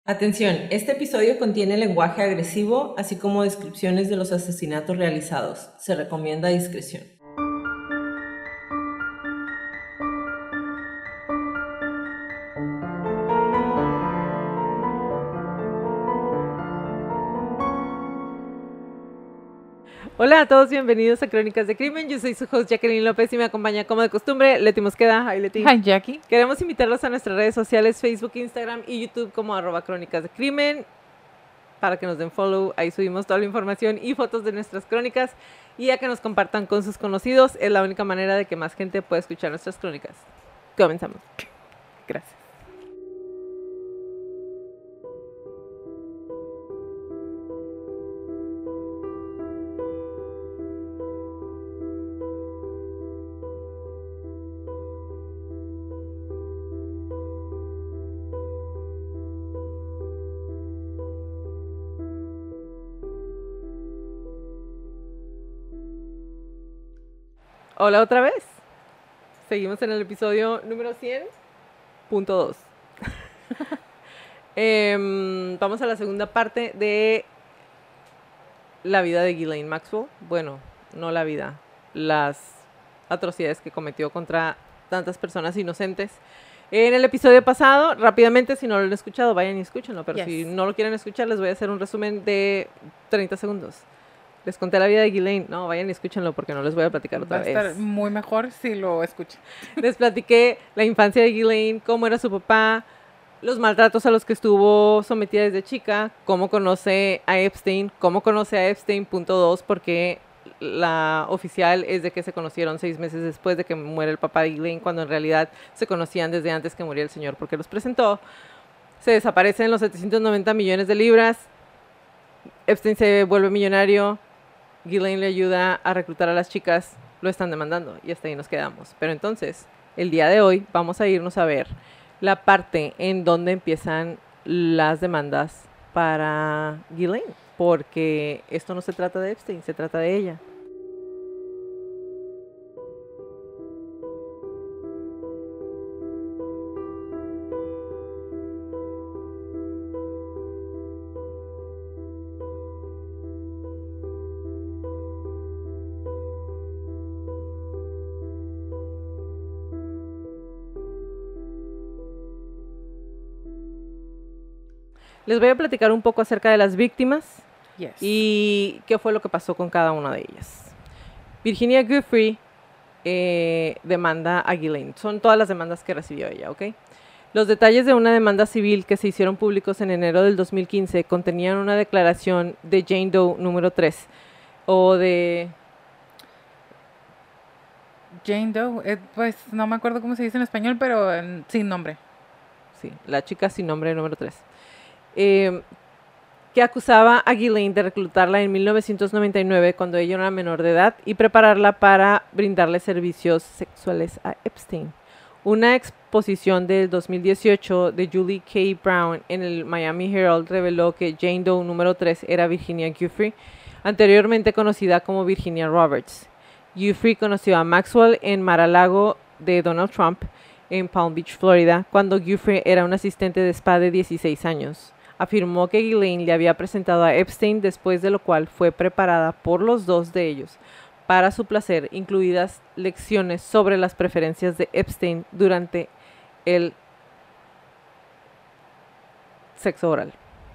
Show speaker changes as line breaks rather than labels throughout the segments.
Atención, este episodio contiene lenguaje agresivo, así como descripciones de los asesinatos realizados. Se recomienda discreción. Hola a todos, bienvenidos a Crónicas de Crimen. Yo soy su host Jacqueline López y me acompaña como de costumbre Leti Mosqueda. Hi Leti.
Hi Jackie.
Queremos invitarlos a nuestras redes sociales, Facebook, Instagram y YouTube como @Crónicas de Crimen, para que nos den follow. Ahí subimos toda la información y fotos de nuestras crónicas y a que nos compartan con sus conocidos. Es la única manera de que más gente pueda escuchar nuestras crónicas. Comenzamos. Gracias. Hola otra vez. Seguimos en el episodio número 100.2. Vamos a la segunda parte de la vida de Ghislaine Maxwell. Bueno, no la vida, las atrocidades que cometió contra tantas personas inocentes. En el episodio pasado, rápidamente, si no lo han escuchado, vayan y escúchenlo. Pero si no lo quieren escuchar, les voy a hacer un resumen de 30 segundos. Les conté la vida de Ghislaine. No, vayan y escúchenlo porque no les voy a platicar otra vez.
Va a estar muy mejor si lo escuchan.
Les platiqué la infancia de Ghislaine, cómo era su papá, los maltratos a los que estuvo sometida desde chica, cómo conoce a Epstein, punto 2, porque la oficial es de que se conocieron 6 meses después de que muere el papá de Ghislaine, cuando en realidad se conocían desde antes que muriera el señor porque los presentó. Se desaparecen los 790 millones de libras. Epstein se vuelve millonario. Ghislaine le ayuda a reclutar a las chicas, lo están demandando y hasta ahí nos quedamos. Pero entonces, el día de hoy vamos a irnos a ver la parte en donde empiezan las demandas para Ghislaine, porque esto no se trata de Epstein, se trata de ella. Les voy a platicar un poco acerca de las víctimas y qué fue lo que pasó con cada una de ellas. Virginia Giuffre demanda a Ghislaine. Son todas las demandas que recibió ella, ¿ok? Los detalles de una demanda civil que se hicieron públicos en enero del 2015 contenían una declaración de Jane Doe número 3, o de...
Jane Doe, pues no me acuerdo cómo se dice en español, pero sin nombre.
Sí, la chica sin nombre número 3. Que acusaba a Ghislaine de reclutarla en 1999 cuando ella era menor de edad y prepararla para brindarle servicios sexuales a Epstein. Una exposición del 2018 de Julie K. Brown en el Miami Herald reveló que Jane Doe número 3 era Virginia Giuffre, anteriormente conocida como Virginia Roberts. Giuffre conoció a Maxwell en Mar-a-Lago de Donald Trump, en Palm Beach, Florida, cuando Giuffre era un asistente de spa de 16 años. Afirmó que Ghislaine le había presentado a Epstein, después de lo cual fue preparada por los dos de ellos para su placer, incluidas lecciones sobre las preferencias de Epstein durante el sexo oral.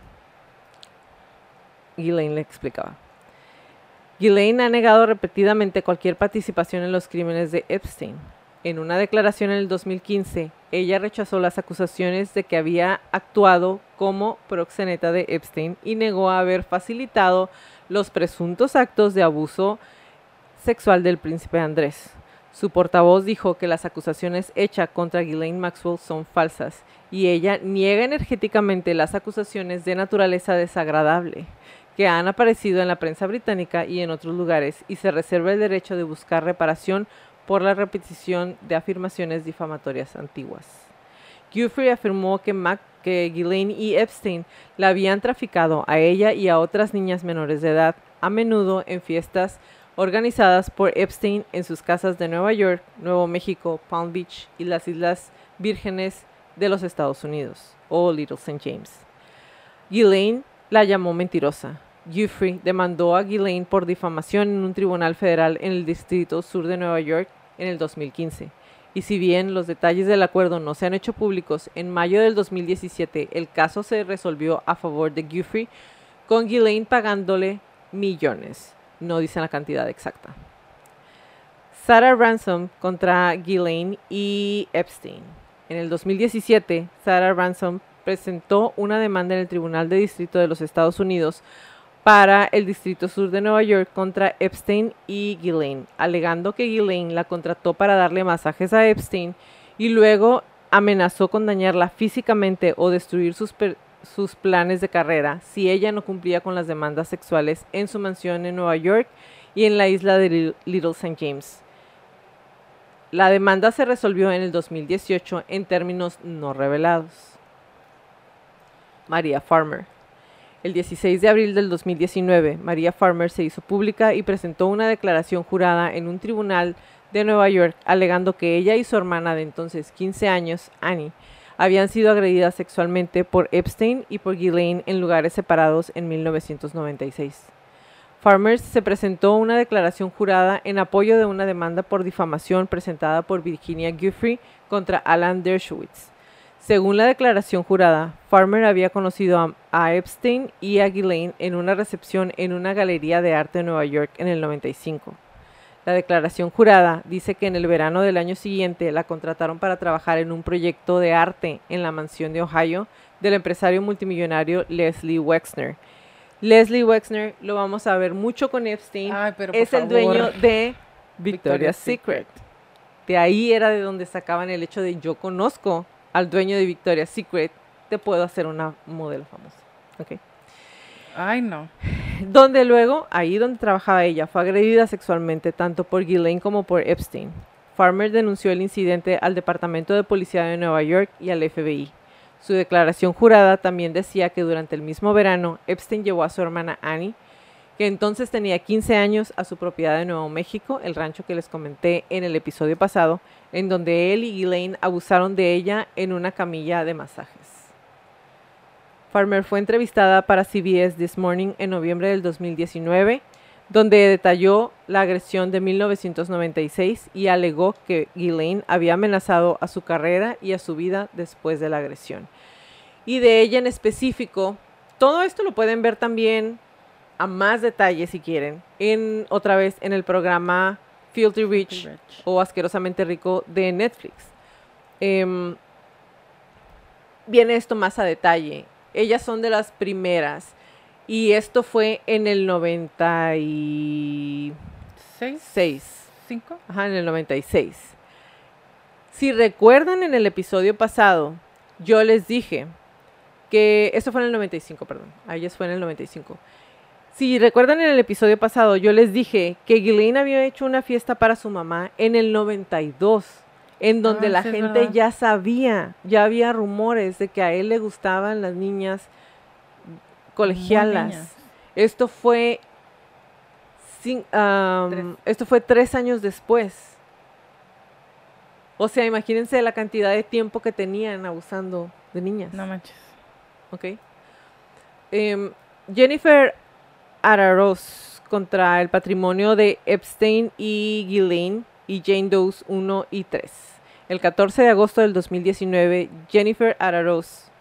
Ghislaine le explicaba. Ghislaine ha negado repetidamente cualquier participación en los crímenes de Epstein. En una declaración en el 2015, ella rechazó las acusaciones de que había actuado como proxeneta de Epstein y negó haber facilitado los presuntos actos de abuso sexual del príncipe Andrés. Su portavoz dijo que las acusaciones hechas contra Ghislaine Maxwell son falsas y ella niega energéticamente las acusaciones de naturaleza desagradable que han aparecido en la prensa británica y en otros lugares, y se reserva el derecho de buscar reparación por la repetición de afirmaciones difamatorias antiguas. Giuffre afirmó que Ghislaine y Epstein la habían traficado a ella y a otras niñas menores de edad, a menudo en fiestas organizadas por Epstein en sus casas de Nueva York, Nuevo México, Palm Beach y las Islas Vírgenes de los Estados Unidos, o Little St. James. Ghislaine la llamó mentirosa. Giuffre demandó a Ghislaine por difamación en un tribunal federal en el Distrito Sur de Nueva York en el 2015. Y si bien los detalles del acuerdo no se han hecho públicos, en mayo del 2017 el caso se resolvió a favor de Giuffre, con Ghislaine pagándole millones. No dicen la cantidad exacta. Sarah Ransom contra Ghislaine y Epstein. En el 2017, Sarah Ransom presentó una demanda en el Tribunal de Distrito de los Estados Unidos para el Distrito Sur de Nueva York contra Epstein y Ghislaine, alegando que Ghislaine la contrató para darle masajes a Epstein y luego amenazó con dañarla físicamente o destruir sus planes de carrera si ella no cumplía con las demandas sexuales en su mansión en Nueva York y en la isla de Little St. James. La demanda se resolvió en el 2018 en términos no revelados. Maria Farmer. El 16 de abril del 2019, Maria Farmer se hizo pública y presentó una declaración jurada en un tribunal de Nueva York, alegando que ella y su hermana de entonces 15 años, Annie, habían sido agredidas sexualmente por Epstein y por Ghislaine en lugares separados en 1996. Farmer se presentó una declaración jurada en apoyo de una demanda por difamación presentada por Virginia Giuffre contra Alan Dershowitz. Según la declaración jurada, Farmer había conocido a Epstein y a Ghislaine en una recepción en una galería de arte de Nueva York en el 95. La declaración jurada dice que en el verano del año siguiente la contrataron para trabajar en un proyecto de arte en la mansión de Ohio del empresario multimillonario Leslie Wexner. Leslie Wexner lo vamos a ver mucho con Epstein.
Ay, pero
es
por
el
favor.
dueño de Victoria's
Victoria's
Secret. De ahí era de donde sacaban el hecho de yo conozco al dueño de Victoria's Secret, te puedo hacer una modelo famosa. Okay.
Ay, no.
Donde luego, ahí donde trabajaba ella, fue agredida sexualmente tanto por Ghislaine como por Epstein. Farmer denunció el incidente al Departamento de Policía de Nueva York y al FBI. Su declaración jurada también decía que durante el mismo verano, Epstein llevó a su hermana Annie, que entonces tenía 15 años, a su propiedad de Nuevo México, el rancho que les comenté en el episodio pasado, en donde él y Ghislaine abusaron de ella en una camilla de masajes. Farmer fue entrevistada para CBS This Morning en noviembre del 2019, donde detalló la agresión de 1996 y alegó que Ghislaine había amenazado a su carrera y a su vida después de la agresión. Y de ella en específico, todo esto lo pueden ver también a más detalle si quieren, otra vez en el programa Filthy Rich o Asquerosamente Rico de Netflix. Viene esto más a detalle. Ellas son de las primeras y esto fue en el 96.
¿5?
Ajá, en el 96. Si recuerdan en el episodio pasado, yo les dije que esto fue en el 95, perdón. Ellas fue en el 95. Si recuerdan en el episodio pasado, yo les dije que Ghislaine había hecho una fiesta para su mamá en el 92, en donde la gente ya sabía, ya había rumores de que a él le gustaban las niñas colegialas. Esto fue 3 años después. O sea, imagínense la cantidad de tiempo que tenían abusando de niñas.
No manches.
Ok. Jennifer Araroz contra el patrimonio de Epstein y Ghislaine y Jane Doe's 1 y 3. El 14 de agosto del 2019, Jennifer Araoz,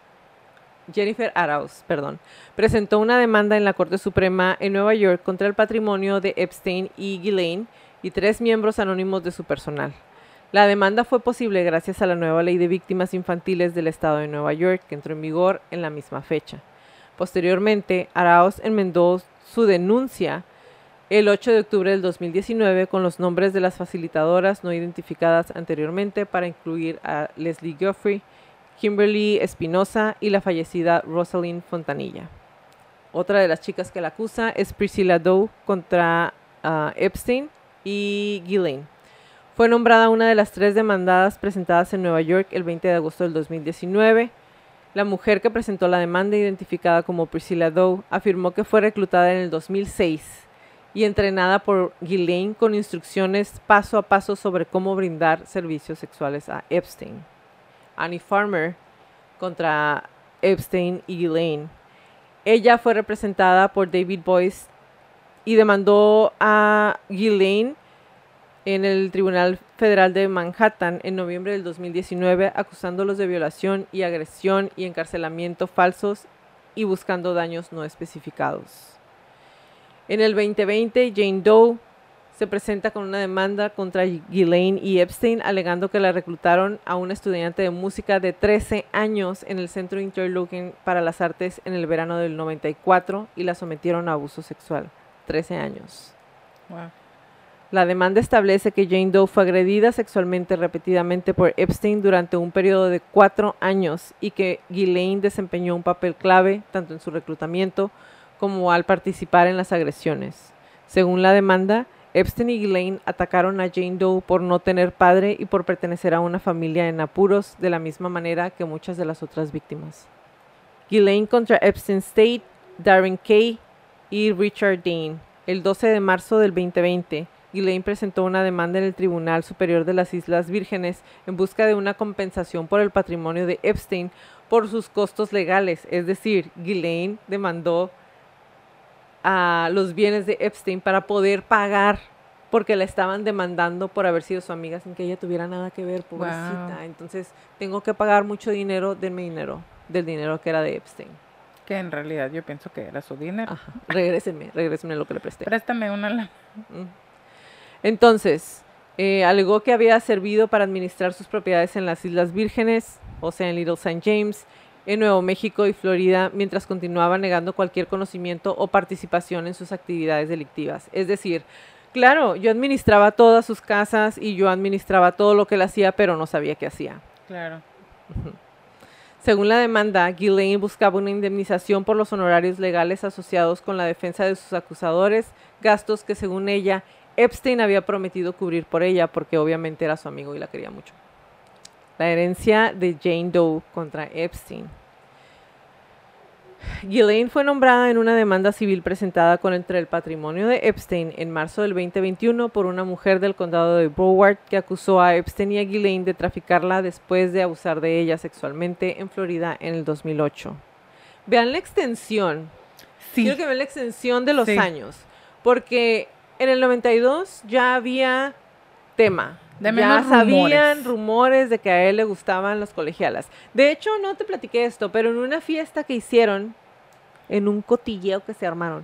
presentó una demanda en la Corte Suprema en Nueva York contra el patrimonio de Epstein y Ghislaine y 3 miembros anónimos de su personal. La demanda fue posible gracias a la nueva ley de víctimas infantiles del estado de Nueva York, que entró en vigor en la misma fecha. Posteriormente, Araoz enmendó su denuncia el 8 de octubre del 2019 con los nombres de las facilitadoras no identificadas anteriormente para incluir a Leslie Giuffre, Kimberly Espinosa y la fallecida Rosalind Fontanilla. Otra de las chicas que la acusa es Priscilla Doe contra Epstein y Ghislaine. Fue nombrada una de las 3 demandadas presentadas en Nueva York el 20 de agosto del 2019. La mujer que presentó la demanda, identificada como Priscilla Doe, afirmó que fue reclutada en el 2006 y entrenada por Ghislaine con instrucciones paso a paso sobre cómo brindar servicios sexuales a Epstein. Annie Farmer contra Epstein y Ghislaine. Ella fue representada por David Boies y demandó a Ghislaine en el Tribunal Federal de Manhattan en noviembre del 2019, acusándolos de violación y agresión y encarcelamiento falsos y buscando daños no especificados. En el 2020, Jane Doe se presenta con una demanda contra Ghislaine y Epstein, alegando que la reclutaron a una estudiante de música de 13 años en el Centro Interlochen para las Artes en el verano del 94 y la sometieron a abuso sexual. 13 años.
Wow.
La demanda establece que Jane Doe fue agredida sexualmente repetidamente por Epstein durante un periodo de 4 años y que Ghislaine desempeñó un papel clave tanto en su reclutamiento como al participar en las agresiones. Según la demanda, Epstein y Ghislaine atacaron a Jane Doe por no tener padre y por pertenecer a una familia en apuros, de la misma manera que muchas de las otras víctimas. Ghislaine contra Epstein State, Darren Kay y Richard Dane. El 12 de marzo del 2020, Ghislaine presentó una demanda en el Tribunal Superior de las Islas Vírgenes en busca de una compensación por el patrimonio de Epstein por sus costos legales. Es decir, Ghislaine demandó a los bienes de Epstein para poder pagar porque la estaban demandando por haber sido su amiga sin que ella tuviera nada que ver, pobrecita.
Wow.
Entonces, tengo que pagar mucho dinero, denme dinero, del dinero que era de Epstein.
Que en realidad yo pienso que era su dinero.
Ajá. Regrésenme lo que le presté.
Préstame una lana.
Entonces, alegó que había servido para administrar sus propiedades en las Islas Vírgenes, o sea, en Little St. James, en Nuevo México y Florida, mientras continuaba negando cualquier conocimiento o participación en sus actividades delictivas. Es decir, claro, yo administraba todas sus casas y yo administraba todo lo que él hacía, pero no sabía qué hacía.
Claro.
Según la demanda, Ghislaine buscaba una indemnización por los honorarios legales asociados con la defensa de sus acusadores, gastos que según ella, Epstein había prometido cubrir por ella porque obviamente era su amigo y la quería mucho. La herencia de Jane Doe contra Epstein. Ghislaine fue nombrada en una demanda civil presentada contra el patrimonio de Epstein en marzo del 2021 por una mujer del condado de Broward que acusó a Epstein y a Ghislaine de traficarla después de abusar de ella sexualmente en Florida en el 2008. Vean la extensión.
Sí.
Quiero que vean la extensión de los
Sí.
años. Porque en el 92 ya había tema.
De
Ya
menos
sabían
rumores.
rumores de que a él le gustaban las colegialas. De hecho, no te platiqué esto, pero en una fiesta que hicieron, en un cotilleo que se armaron,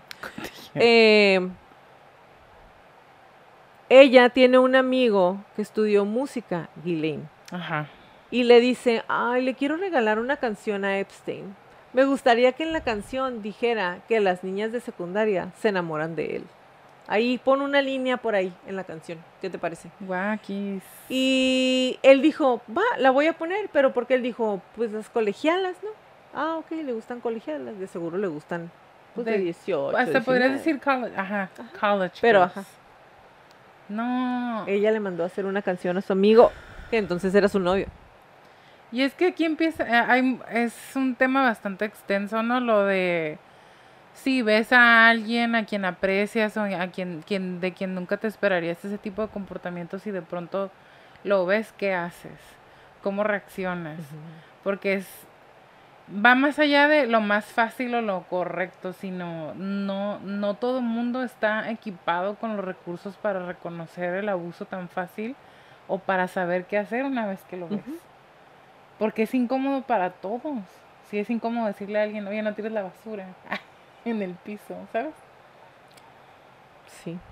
ella tiene un amigo que estudió música, Ghislaine,
Ajá.
y le dice, ay, le quiero regalar una canción a Epstein. Me gustaría que en la canción dijera que las niñas de secundaria se enamoran de él. Ahí pon una línea por ahí en la canción. ¿Qué te parece?
Guaquis.
Y él dijo, va, la voy a poner, pero porque él dijo, pues las colegialas, ¿no? Ah, ok, le gustan colegialas, de seguro le gustan pues, de 18.
Hasta podrías
19.
decir college. Ajá. College.
Pero,
girls.
ajá.
No.
Ella le mandó a hacer una canción a su amigo, que entonces era su novio.
Y es que aquí empieza, es un tema bastante extenso, ¿no? Lo de si ves a alguien a quien aprecias o a de quien nunca te esperarías ese tipo de comportamientos y de pronto lo ves, ¿qué haces? ¿Cómo reaccionas? Porque va más allá de lo más fácil o lo correcto, sino no todo el mundo está equipado con los recursos para reconocer el abuso tan fácil o para saber qué hacer una vez que lo ves. Porque es incómodo para todos. Sí, es incómodo decirle a alguien, oye, no tires la basura en el piso, ¿sabes?
Sí.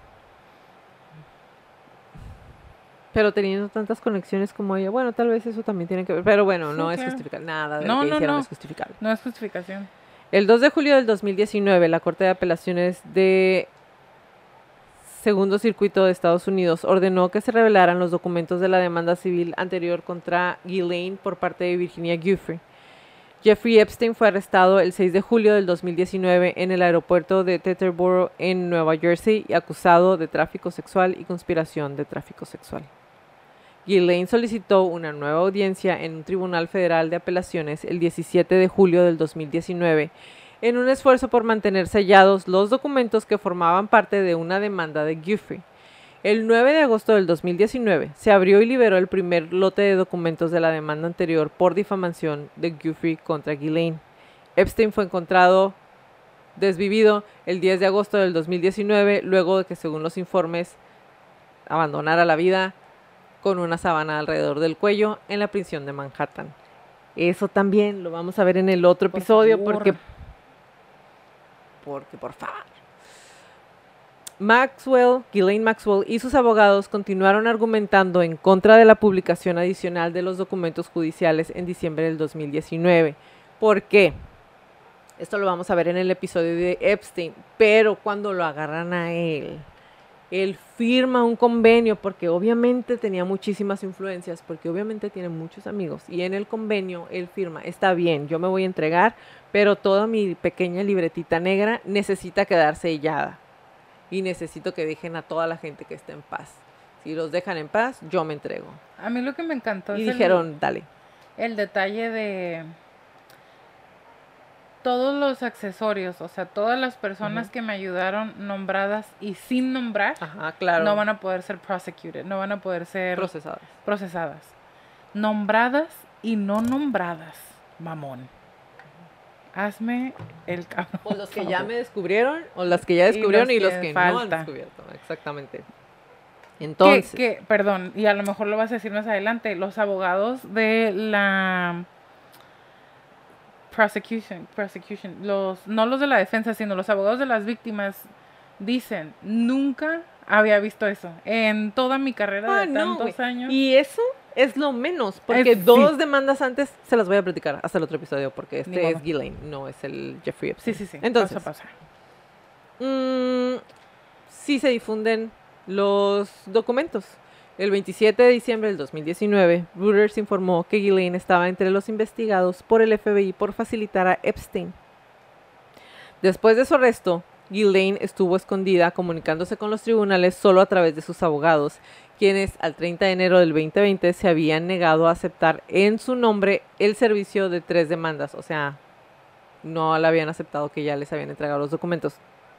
Pero teniendo tantas conexiones como ella, bueno, tal vez eso también tiene que ver. Pero bueno,
Sí,
no es
claro.
justificable. Nada de
No,
lo que
no,
hicieron
no.
es justificable.
No es justificación.
El 2 de julio del 2019, la Corte de Apelaciones de Segundo Circuito de Estados Unidos ordenó que se revelaran los documentos de la demanda civil anterior contra Ghislaine por parte de Virginia Giuffre. Jeffrey Epstein fue arrestado el 6 de julio del 2019 en el aeropuerto de Teterboro en Nueva Jersey y acusado de tráfico sexual y conspiración de tráfico sexual. Ghislaine solicitó una nueva audiencia en un tribunal federal de apelaciones el 17 de julio del 2019 en un esfuerzo por mantener sellados los documentos que formaban parte de una demanda de Giuffre. El 9 de agosto del 2019 se abrió y liberó el primer lote de documentos de la demanda anterior por difamación de Giuffre contra Ghislaine. Epstein fue encontrado desvivido el 10 de agosto del 2019, luego de que, según los informes, abandonara la vida con una sábana alrededor del cuello en la prisión de Manhattan. Eso también lo vamos a ver en el otro episodio, porque por favor. Ghislaine Maxwell y sus abogados continuaron argumentando en contra de la publicación adicional de los documentos judiciales en diciembre del 2019. ¿Por qué? Esto lo vamos a ver en el episodio de Epstein, pero cuando lo agarran a él firma un convenio porque obviamente tenía muchísimas influencias, porque obviamente tiene muchos amigos, y en el convenio él firma, está bien, yo me voy a entregar, pero toda mi pequeña libretita negra necesita quedar sellada. Y necesito que dejen a toda la gente que esté en paz. Si los dejan en paz, yo me entrego.
A mí lo que me encantó
y dijeron, dale.
El detalle de todos los accesorios, o sea, todas las personas que me ayudaron, nombradas y sin nombrar,
claro,
no van a poder ser prosecuted, no van a poder ser procesadas. Nombradas y no nombradas, mamón. Hazme el cabrón.
O los que ya me descubrieron, o las que ya descubrieron y los que no han descubierto. Exactamente. Entonces.
Perdón, y a lo mejor lo vas a decir más adelante, los abogados de la prosecution, no los de la defensa, sino los abogados de las víctimas dicen, nunca había visto eso en toda mi carrera de tantos años.
Y eso es lo menos, porque dos demandas antes se las voy a platicar hasta el otro episodio, porque este es Ghislaine, no es el Jeffrey Epstein.
Sí.
Entonces,
pasa.
Sí se difunden los documentos. El 27 de diciembre del 2019, Reuters informó que Ghislaine estaba entre los investigados por el FBI por facilitar a Epstein. Después de su arresto, Ghislaine estuvo escondida comunicándose con los tribunales solo a través de sus abogados, quienes al 30 de enero del 2020 se habían negado a aceptar en su nombre el servicio de 3 demandas, o sea, no le habían aceptado que ya les habían entregado los documentos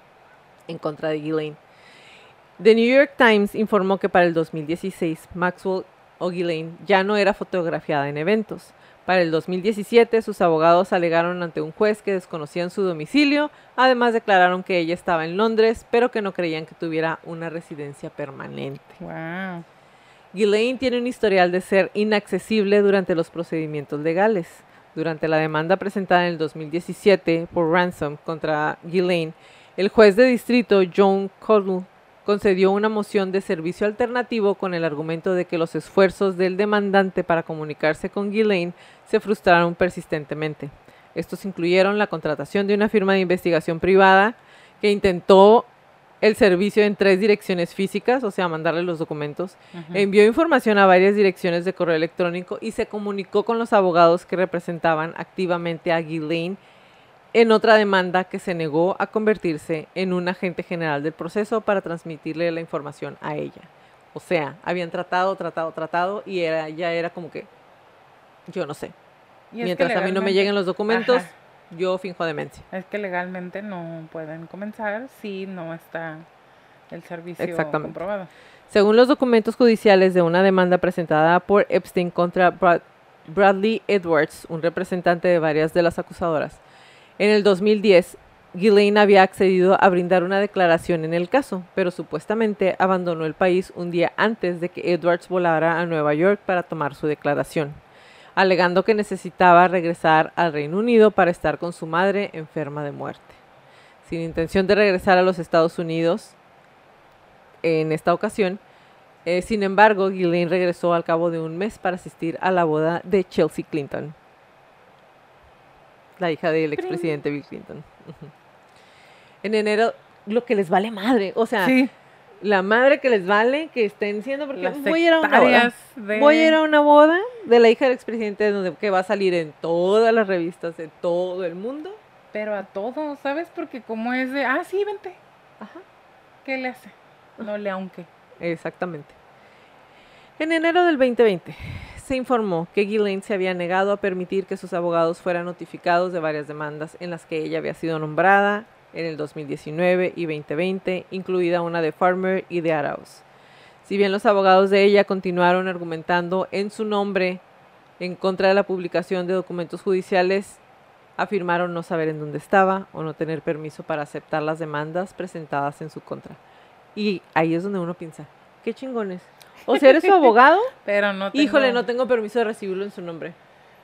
en contra de Ghislaine. The New York Times informó que para el 2016 Maxwell o Ghislaine ya no era fotografiada en eventos. Para el 2017 sus abogados alegaron ante un juez que desconocían su domicilio, además declararon que ella estaba en Londres, pero que no creían que tuviera una residencia permanente.
Wow.
Ghislaine tiene un historial de ser inaccesible durante los procedimientos legales. Durante la demanda presentada en el 2017 por ransom contra Ghislaine, el juez de distrito John Codell concedió una moción de servicio alternativo con el argumento de que los esfuerzos del demandante para comunicarse con Ghislaine se frustraron persistentemente. Estos incluyeron la contratación de una firma de investigación privada que intentó el servicio en 3 direcciones físicas, o sea, mandarle los documentos, envió información a varias direcciones de correo electrónico y se comunicó con los abogados que representaban activamente a Ghislaine en otra demanda que se negó a convertirse en un agente general del proceso para transmitirle la información a ella. O sea, habían tratado y ya era como que, yo no sé. Mientras a mí no me lleguen los documentos, yo finjo demencia.
Es que legalmente no pueden comenzar si no está el servicio comprobado.
Según los documentos judiciales de una demanda presentada por Epstein contra Bradley Edwards, un representante de varias de las acusadoras, en el 2010, Ghislaine había accedido a brindar una declaración en el caso, pero supuestamente abandonó el país un día antes de que Edwards volara a Nueva York para tomar su declaración, alegando que necesitaba regresar al Reino Unido para estar con su madre enferma de muerte. Sin intención de regresar a los Estados Unidos en esta ocasión, sin embargo, Ghislaine regresó al cabo de un mes para asistir a la boda de Chelsea Clinton, la hija del expresidente Bill Clinton. En enero, lo que les vale madre, o sea, la madre que les vale que estén siendo, porque voy a ir a una boda. Voy a ir a una boda de la hija del expresidente que va a salir en todas las revistas de todo el mundo.
Pero a todos, ¿sabes? Porque como es de, sí, vente. ¿Qué le hace? No le aunque.
Exactamente. En enero del 2020 se informó que Ghislaine se había negado a permitir que sus abogados fueran notificados de varias demandas en las que ella había sido nombrada en el 2019 y 2020, incluida una de Farmer y de Arauz. Si bien los abogados de ella continuaron argumentando en su nombre en contra de la publicación de documentos judiciales, Afirmaron no saber en dónde estaba o no tener permiso para aceptar las demandas presentadas en su contra. Y ahí es donde uno piensa, qué chingones. O sea, eres su abogado,
Pero no tengo...
híjole, no tengo permiso de recibirlo en su nombre.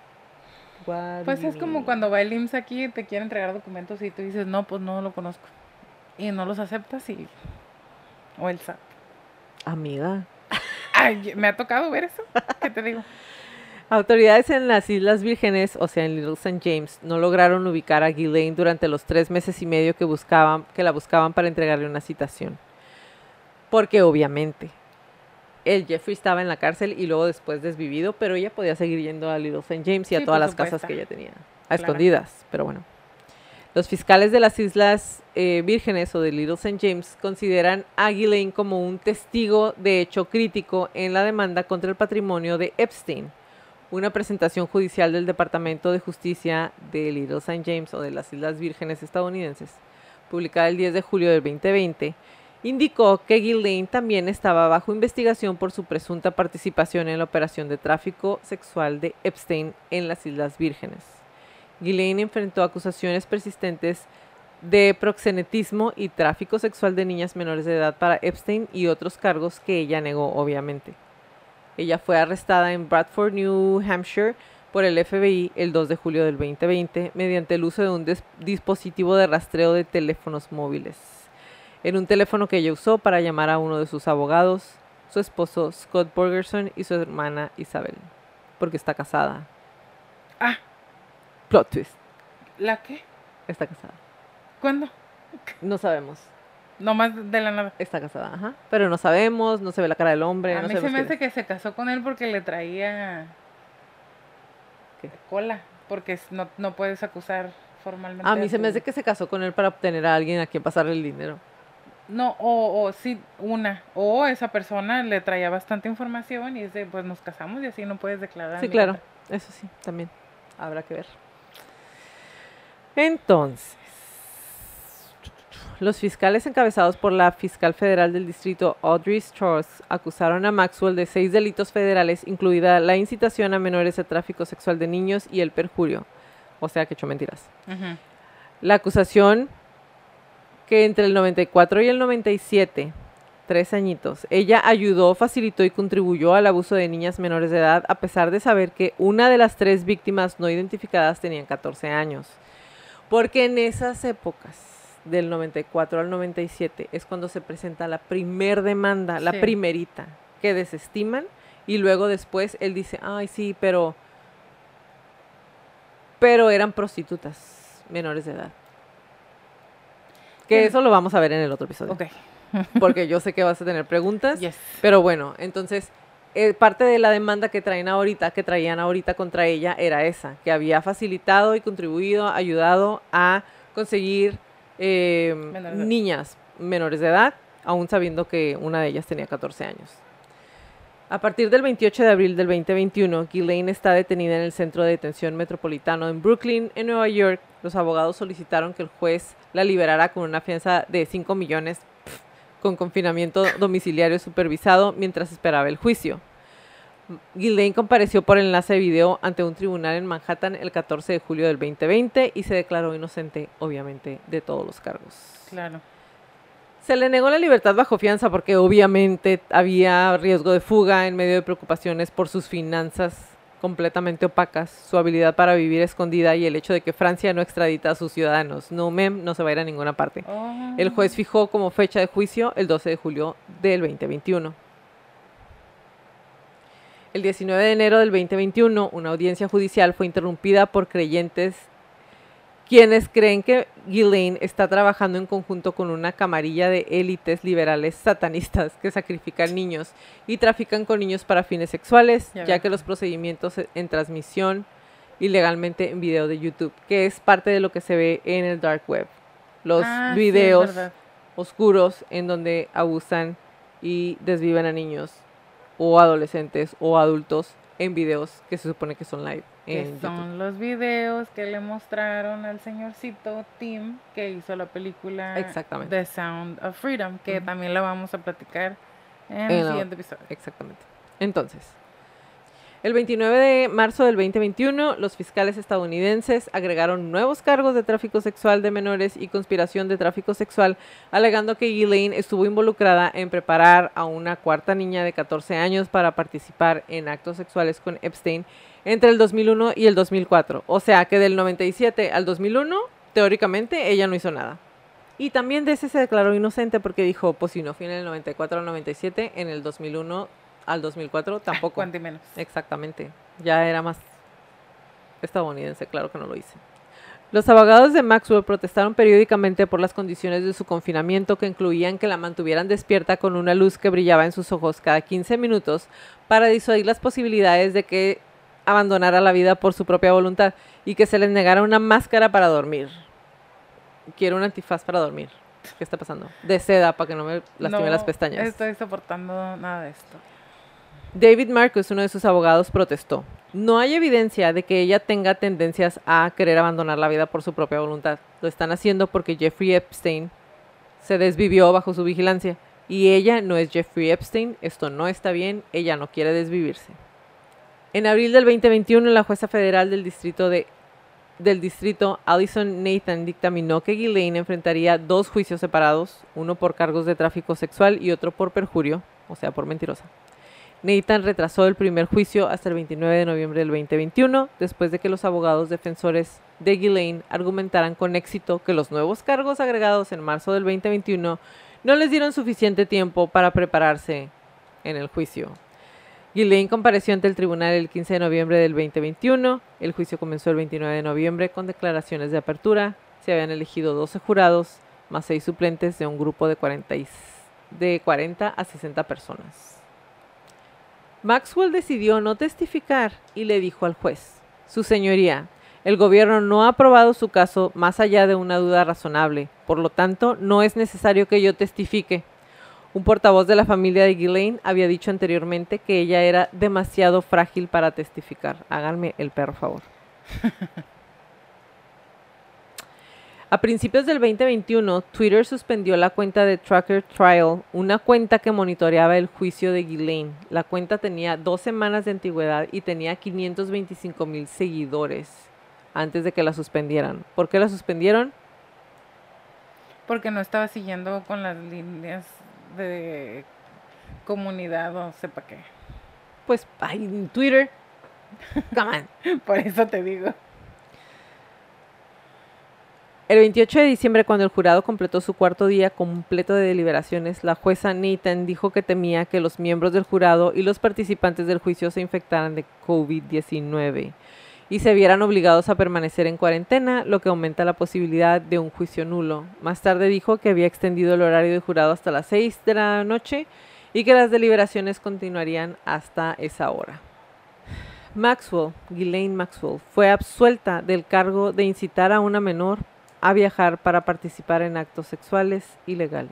Pues es como cuando va el IMSS aquí y te quiere entregar documentos y tú dices, no, pues no lo conozco. Y no los aceptas y... O el SAT.
Amiga.
Ay, me ha tocado ver eso. ¿Qué te digo?
Autoridades en las Islas Vírgenes, o sea, en Little St. James, no lograron ubicar a Ghislaine durante los 3 meses y medio que la buscaban para entregarle una citación. Porque obviamente el Jeffrey estaba en la cárcel y luego después desvivido, pero ella podía seguir yendo a Little St. James y a
Sí,
todas
por
las casas
supuesto.
que ella tenía, a
Claro.
escondidas, pero bueno. Los fiscales de las Islas Vírgenes o de Little St. James consideran a Ghislaine como un testigo de hecho crítico en la demanda contra el patrimonio de Epstein. Una presentación judicial del Departamento de Justicia de Little St. James o de las Islas Vírgenes estadounidenses, publicada el 10 de julio del 2020, indicó que Ghislaine también estaba bajo investigación por su presunta participación en la operación de tráfico sexual de Epstein en las Islas Vírgenes. Ghislaine enfrentó acusaciones persistentes de proxenetismo y tráfico sexual de niñas menores de edad para Epstein y otros cargos que ella negó, obviamente. Ella fue arrestada en Bradford, New Hampshire, por el FBI el 2 de julio del 2020 mediante el uso de un dispositivo de rastreo de teléfonos móviles. En un teléfono que ella usó para llamar a uno de sus abogados, su esposo Scott Borgerson y su hermana Isabel, porque está casada.
Ah,
Plot twist,
¿la qué?
está casada.
¿Cuándo?
No sabemos,
Nomás de la nada.
está casada, ajá. Pero no sabemos, no se ve la cara del hombre.
A
no
mí se
sabemos
me
quién
hace
es.
que se casó con él porque le traía
¿Qué?
cola. Porque no puedes acusar formalmente.
A mí se me hace que se casó con él para obtener a alguien a quien pasarle el dinero.
No, o sí, una. O esa persona le traía bastante información y dice, pues nos casamos y así no puedes declarar.
Sí,
mi
claro,
contra.
eso sí, también habrá que ver. Entonces, los fiscales encabezados por la fiscal federal del distrito Audrey Strauss acusaron a Maxwell de 6 delitos federales, incluida la incitación a menores a tráfico sexual de niños y el perjurio. O sea, que echó mentiras.
Ujú.
La acusación que entre el 94 y el 97, 3 añitos, ella ayudó, facilitó y contribuyó al abuso de niñas menores de edad, a pesar de saber que una de las 3 víctimas no identificadas tenían 14 años. Porque en esas épocas, del 94 al 97, es cuando se presenta la primer demanda, la
Sí.
primerita, que desestiman, y luego después él dice, ay, sí, pero eran prostitutas menores de edad. Que
Bien.
eso lo vamos a ver en el otro episodio.
Ok.
Porque yo sé que vas a tener preguntas.
Yes.
Pero bueno, entonces, parte de la demanda que traían ahorita contra ella era esa, que había facilitado y contribuido, ayudado a conseguir
Menores de edad.
niñas menores de edad, aún sabiendo que una de ellas tenía 14 años. A partir del 28 de abril del 2021, Ghislaine está detenida en el Centro de Detención Metropolitano en Brooklyn, en Nueva York. Los abogados solicitaron que el juez la liberara con una fianza de 5 millones con confinamiento domiciliario supervisado mientras esperaba el juicio. Ghislaine compareció por enlace de video ante un tribunal en Manhattan el 14 de julio del 2020 y se declaró inocente, obviamente, de todos los cargos.
Claro.
Se le negó la libertad bajo fianza porque obviamente había riesgo de fuga en medio de preocupaciones por sus finanzas completamente opacas, su habilidad para vivir escondida y el hecho de que Francia no extradita a sus ciudadanos. No, no se va a ir a ninguna parte.
Oh.
El juez fijó como fecha de juicio el 12 de julio del 2021. El 19 de enero del 2021, una audiencia judicial fue interrumpida por creyentes quienes creen que Ghislaine está trabajando en conjunto con una camarilla de élites liberales satanistas que sacrifican niños y trafican con niños para fines sexuales,
Ya
ya
veo.
que los procedimientos en transmisión ilegalmente en video de YouTube, que es parte de lo que se ve en el dark web. Los
Ah, sí, es
videos
verdad.
oscuros en donde abusan y desviven a niños o adolescentes o adultos en videos que se supone que son live
Que
en YouTube.
son los videos que le mostraron al señorcito Tim que hizo la película
Exactamente.
The Sound of Freedom, que
Ujú.
también la vamos a platicar en
En
el
la-
siguiente episodio.
Exactamente. Entonces, El 29 de marzo del 2021, los fiscales estadounidenses agregaron nuevos cargos de tráfico sexual de menores y conspiración de tráfico sexual, alegando que Ghislaine estuvo involucrada en preparar a una cuarta niña de 14 años para participar en actos sexuales con Epstein entre el 2001 y el 2004. O sea que del 97 al 2001, teóricamente, ella no hizo nada. Y también de ese se declaró inocente porque dijo, pues si no fue en el 94 al 97, en el 2001 al 2004 tampoco.
Cuanto menos.
Exactamente. Ya era más estadounidense, claro que no lo hice. Los abogados de Maxwell protestaron periódicamente por las condiciones de su confinamiento, que incluían que la mantuvieran despierta con una luz que brillaba en sus ojos cada 15 minutos para disuadir las posibilidades de que abandonara la vida por su propia voluntad y que se les negara una máscara para dormir. Quiero un antifaz para dormir. ¿Qué está pasando? De seda para que no me lastime las pestañas.
No estoy soportando nada de esto.
David Marcus, uno de sus abogados, protestó. No hay evidencia de que ella tenga tendencias a querer abandonar la vida por su propia voluntad. Lo están haciendo porque Jeffrey Epstein se desvivió bajo su vigilancia. Y ella no es Jeffrey Epstein. Esto no está bien. Ella no quiere desvivirse. En abril del 2021, la jueza federal del distrito, Alison Nathan, dictaminó que Ghislaine enfrentaría 2 juicios separados, uno por cargos de tráfico sexual y otro por perjurio, o sea, por mentirosa. Nathan retrasó el primer juicio hasta el 29 de noviembre del 2021, después de que los abogados defensores de Ghislaine argumentaran con éxito que los nuevos cargos agregados en marzo del 2021 no les dieron suficiente tiempo para prepararse en el juicio. Ghislaine compareció ante el tribunal el 15 de noviembre del 2021. El juicio comenzó el 29 de noviembre con declaraciones de apertura. Se habían elegido 12 jurados, más 6 suplentes de un grupo de 40 a 60 personas. Maxwell decidió no testificar y le dijo al juez: Su señoría, el gobierno no ha probado su caso más allá de una duda razonable, por lo tanto, no es necesario que yo testifique. Un portavoz de la familia de Ghislaine había dicho anteriormente que ella era demasiado frágil para testificar. Háganme el perro favor. A principios del 2021, Twitter suspendió la cuenta de Tracker Trial, una cuenta que monitoreaba el juicio de Ghislaine. La cuenta tenía 2 semanas de antigüedad y tenía 525,000 seguidores antes de que la suspendieran. ¿Por qué la suspendieron?
Porque no estaba siguiendo con las líneas de comunidad o sepa qué.
Pues, ay, Twitter. Come on.
Por eso te digo.
El 28 de diciembre, cuando el jurado completó su cuarto día completo de deliberaciones, la jueza Nathan dijo que temía que los miembros del jurado y los participantes del juicio se infectaran de COVID-19 y se vieran obligados a permanecer en cuarentena, lo que aumenta la posibilidad de un juicio nulo. Más tarde dijo que había extendido el horario del jurado hasta las 6 de la noche y que las deliberaciones continuarían hasta esa hora. Ghislaine Maxwell, fue absuelta del cargo de incitar a una menor a viajar para participar en actos sexuales ilegales.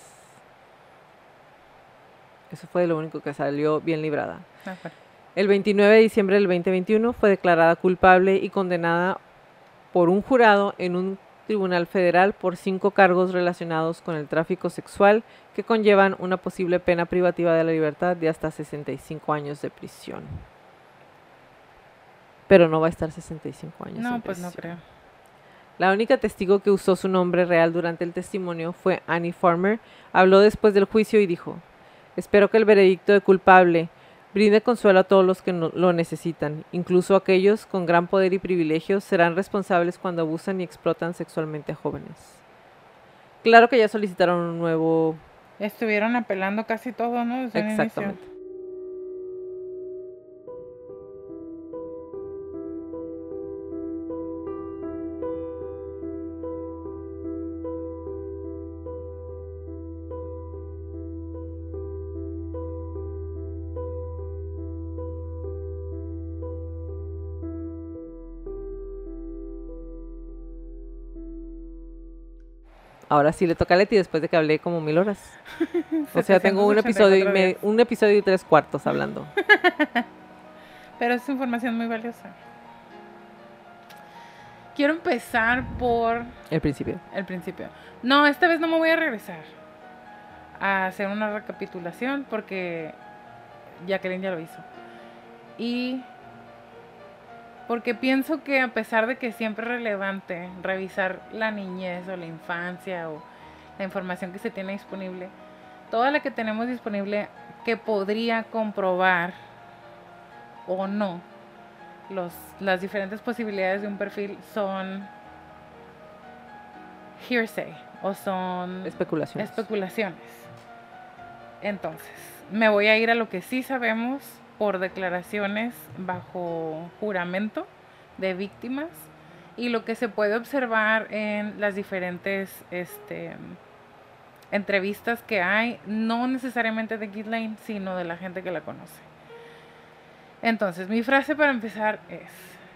Eso fue lo único que salió bien librada. El 29 de diciembre del 2021 fue declarada culpable y condenada por un jurado en un tribunal federal por 5 cargos relacionados con el tráfico sexual que conllevan una posible pena privativa de la libertad de hasta 65 años de prisión. Pero no va a estar 65 años.
No, pues no creo.
La única testigo que usó su nombre real durante el testimonio fue Annie Farmer. Habló después del juicio y dijo: Espero que el veredicto de culpable brinde consuelo a todos los que lo necesitan. Incluso aquellos con gran poder y privilegios serán responsables cuando abusan y explotan sexualmente a jóvenes. Claro que ya solicitaron un nuevo...
Estuvieron apelando casi todo, ¿no? Desde
Exactamente. Ahora sí le toca a Leti después de que hablé como 1000 horas. O sea, tengo un episodio y 3/4 hablando.
Pero es información muy valiosa. Quiero empezar por...
El principio.
El principio. No, esta vez no me voy a regresar a hacer una recapitulación porque Jacqueline ya lo hizo. Y porque pienso que a pesar de que siempre es relevante revisar la niñez o la infancia o la información que se tiene disponible, toda la que tenemos disponible que podría comprobar o no las diferentes posibilidades de un perfil son hearsay o son especulaciones. Entonces, me voy a ir a lo que sí sabemos por declaraciones bajo juramento de víctimas y lo que se puede observar en las diferentes entrevistas que hay, no necesariamente de Ghislaine, sino de la gente que la conoce. Entonces, mi frase para empezar es: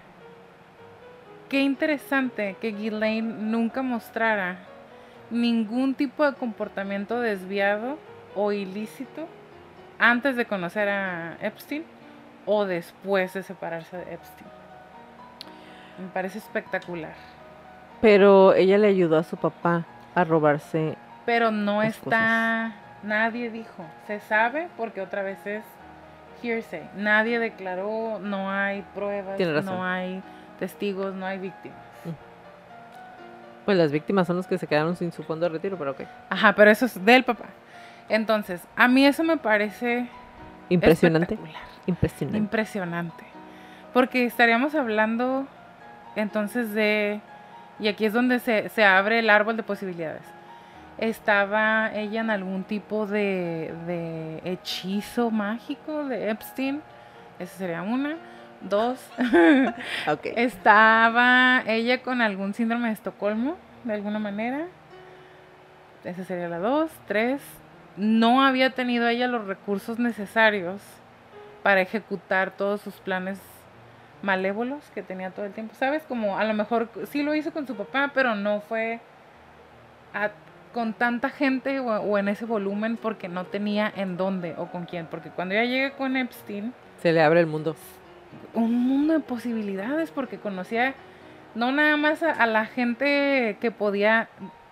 qué interesante que Ghislaine nunca mostrara ningún tipo de comportamiento desviado o ilícito antes de conocer a Epstein o después de separarse de Epstein. Me parece espectacular.
Pero ella le ayudó a su papá a robarse.
Pero no está, nadie dijo, se sabe porque otra vez es hearsay. Nadie declaró, no hay pruebas, no hay testigos, no hay víctimas.
Pues las víctimas son los que se quedaron sin su fondo de retiro, pero ok.
Ajá, pero eso es del papá. Entonces, a mí eso me parece
impresionante.
Impresionante. Porque estaríamos hablando entonces de, y aquí es donde se abre el árbol de posibilidades. ¿Estaba ella en algún tipo de hechizo mágico de Epstein? Esa sería una. 2.
Okay.
¿Estaba ella con algún síndrome de Estocolmo de alguna manera? Esa sería la 2. 3. No había tenido ella los recursos necesarios para ejecutar todos sus planes malévolos que tenía todo el tiempo. ¿Sabes? Como a lo mejor sí lo hizo con su papá, pero no fue con tanta gente o en ese volumen porque no tenía en dónde o con quién. Porque cuando ella llega con Epstein,
se le abre el mundo.
Un mundo de posibilidades porque conocía no nada más a la gente que podía,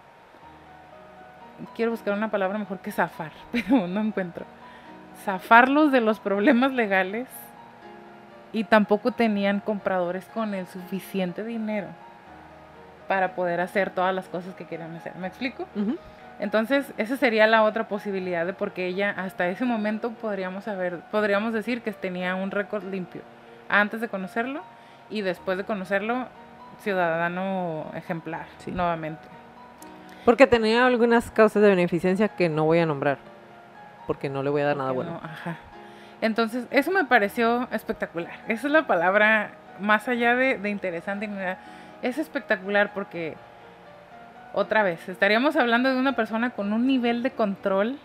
quiero buscar una palabra mejor que zafar, pero no encuentro, zafarlos de los problemas legales, y tampoco tenían compradores con el suficiente dinero para poder hacer todas las cosas que querían hacer. ¿Me explico?
Uh-huh.
Entonces, esa sería la otra posibilidad de por qué ella hasta ese momento podríamos decir que tenía un récord limpio antes de conocerlo y después de conocerlo, ciudadano ejemplar, sí, nuevamente.
Porque tenía algunas causas de beneficencia que no voy a nombrar, porque no le voy a dar nada bueno.
No, ajá. Entonces, eso me pareció espectacular. Esa es la palabra, más allá de interesante, es espectacular porque, otra vez, estaríamos hablando de una persona con un nivel de control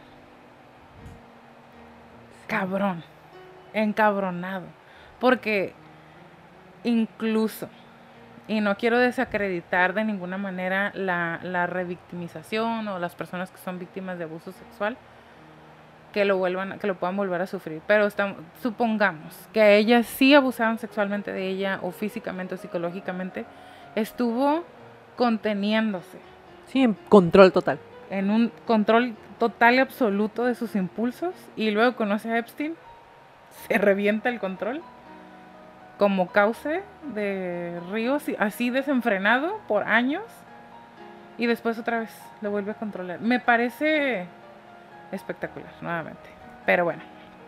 cabrón, encabronado. Porque incluso, y no quiero desacreditar de ninguna manera la revictimización o las personas que son víctimas de abuso sexual, que lo puedan volver a sufrir, pero supongamos que a ella sí abusaron sexualmente de ella o físicamente o psicológicamente, estuvo conteniéndose.
Sí, en control total.
En un control total y absoluto de sus impulsos, y luego conoce a Epstein, se revienta el control como cauce de ríos así desenfrenado por años, y después otra vez lo vuelve a controlar. Me parece espectacular, nuevamente. Pero bueno,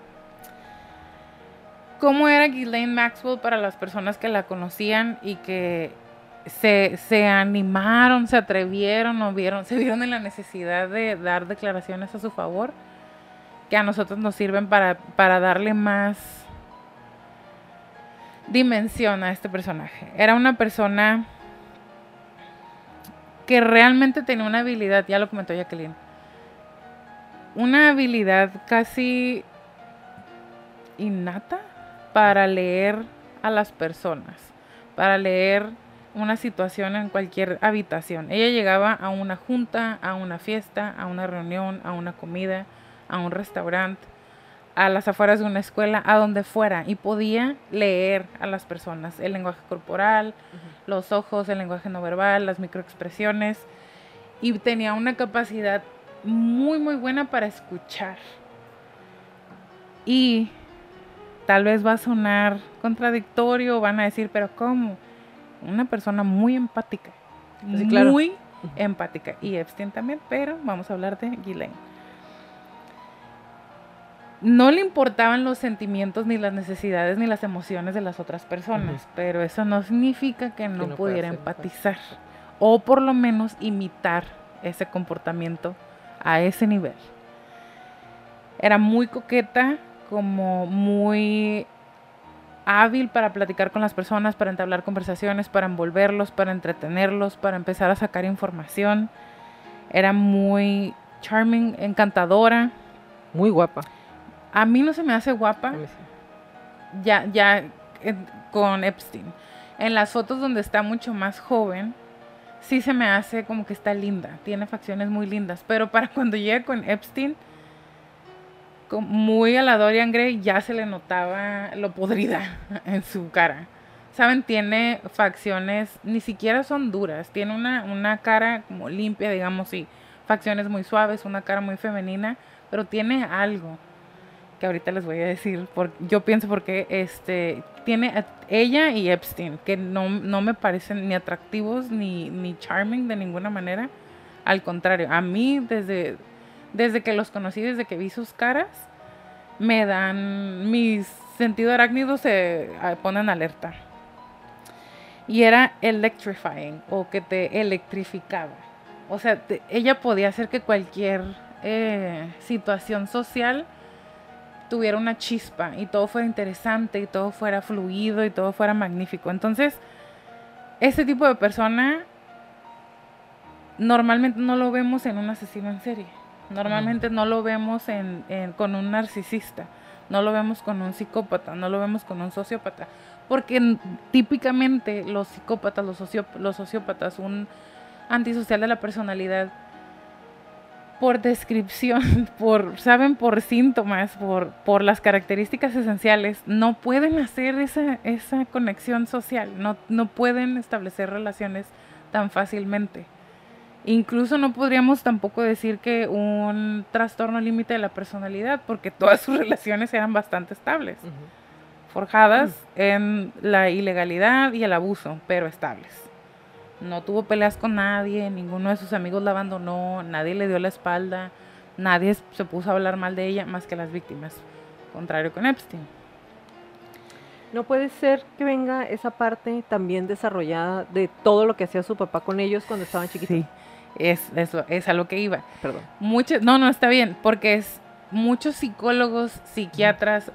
¿cómo era Ghislaine Maxwell para las personas que la conocían y que se animaron, se atrevieron o se vieron en la necesidad de dar declaraciones a su favor, que a nosotros nos sirven para darle más dimensión a este personaje? Era una persona que realmente tenía una habilidad, ya lo comentó Jacqueline, una habilidad casi innata para leer a las personas, para leer una situación en cualquier habitación. Ella llegaba a una junta, a una fiesta, a una reunión, a una comida, a un restaurante, a las afueras de una escuela, a donde fuera, y podía leer a las personas, el lenguaje corporal, los ojos, el lenguaje no verbal, las microexpresiones, y tenía una capacidad muy muy buena para escuchar. Y tal vez va a sonar contradictorio, van a decir, pero ¿cómo? Una persona muy empática,
Sí, claro.
muy empática, y Epstein también, pero vamos a hablar de Ghislaine. No le importaban los sentimientos, ni las necesidades, ni las emociones de las otras personas, pero eso no significa que no pudiera empatizar, o por lo menos imitar ese comportamiento a ese nivel. Era muy coqueta, como muy hábil para platicar con las personas, para entablar conversaciones, para envolverlos, para entretenerlos, para empezar a sacar información. Era muy charming, encantadora.
Muy guapa.
A mí no se me hace guapa.
A mí sí.
Ya con Epstein. En las fotos donde está mucho más joven, sí se me hace como que está linda. Tiene facciones muy lindas. Pero para cuando llega con Epstein, muy a la Dorian Gray, ya se le notaba lo podrida en su cara. ¿Saben? Tiene facciones, ni siquiera son duras. Tiene una cara como limpia, digamos, y facciones muy suaves, una cara muy femenina, pero tiene algo que ahorita les voy a decir. Yo pienso porque tiene ella y Epstein, que no me parecen ni atractivos ni charming de ninguna manera. Al contrario, a mí desde que los conocí, desde que vi sus caras, mis sentidos arácnidos se ponen alerta. Y era electrifying, o que te electrificaba. O sea, ella podía hacer que cualquier situación social tuviera una chispa y todo fuera interesante y todo fuera fluido y todo fuera magnífico. Entonces, ese tipo de persona normalmente no lo vemos en un asesino en serie. Normalmente no lo vemos con un narcisista, no lo vemos con un psicópata, no lo vemos con un sociópata, porque típicamente los psicópatas, los sociópatas, un antisocial de la personalidad, por descripción, por síntomas, por las características esenciales, no pueden hacer esa conexión social, no pueden establecer relaciones tan fácilmente. Incluso no podríamos tampoco decir que un trastorno límite de la personalidad, porque todas sus relaciones eran bastante estables, forjadas en la ilegalidad y el abuso, pero estables. No tuvo peleas con nadie, ninguno de sus amigos la abandonó, nadie le dio la espalda, nadie se puso a hablar mal de ella más que las víctimas, contrario con Epstein.
¿No puede ser que venga esa parte también desarrollada de todo lo que hacía su papá con ellos cuando estaban chiquitos?
Sí. Es a lo que iba.
Perdón.
No, está bien, porque muchos psicólogos, psiquiatras,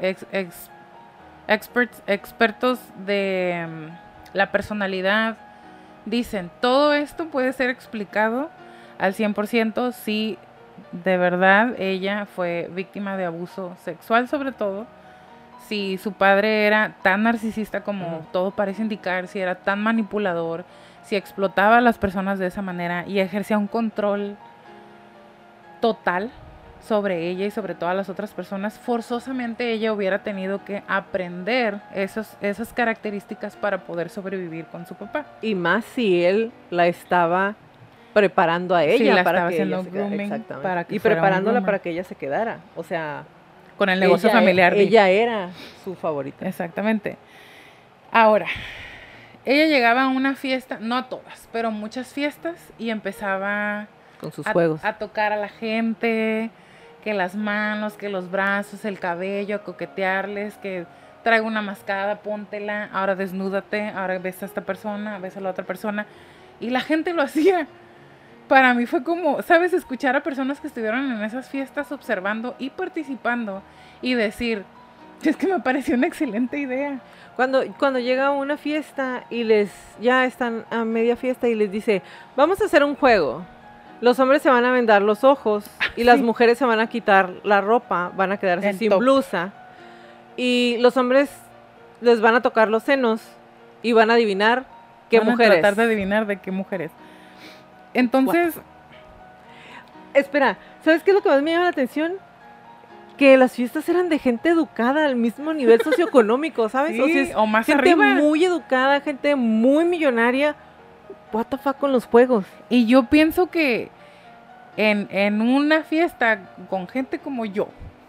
expertos de la personalidad dicen, todo esto puede ser explicado al 100% si de verdad ella fue víctima de abuso sexual, sobre todo, si su padre era tan narcisista como todo parece indicar, si era tan manipulador, si explotaba a las personas de esa manera y ejercía un control total sobre ella y sobre todas las otras personas, forzosamente ella hubiera tenido que aprender esas características para poder sobrevivir con su papá.
Y más si él la estaba preparando a ella,
sí,
para que
haciendo
ella se
grooming para que
y
fuera
preparándola para que ella se quedara. O sea,
con el negocio familiar.
Ella era su favorita.
Exactamente. Ahora, ella llegaba a una fiesta, no a todas, pero muchas fiestas, y empezaba
con sus juegos
a tocar a la gente, que las manos, que los brazos, el cabello, a coquetearles, que traigo una mascada, póntela, ahora desnúdate, ahora ves a esta persona, ves a la otra persona, y la gente lo hacía. Para mí fue como, ¿sabes? Escuchar a personas que estuvieron en esas fiestas observando y participando y decir, es que me pareció una excelente idea.
Cuando llega a una fiesta y ya están a media fiesta y les dice, vamos a hacer un juego. Los hombres se van a vendar los ojos y las mujeres se van a quitar la ropa, van a quedarse sin blusa. Y los hombres les van a tocar los senos y van a adivinar qué mujeres.
Van a tratar de adivinar de qué mujeres. Entonces,
espera, ¿sabes qué es lo que más me llama la atención? Que las fiestas eran de gente educada al mismo nivel socioeconómico, ¿sabes?
Sí, o más
gente
arriba.
Muy educada, gente muy millonaria. What the fuck con los juegos.
Y yo pienso que en una fiesta con gente como yo,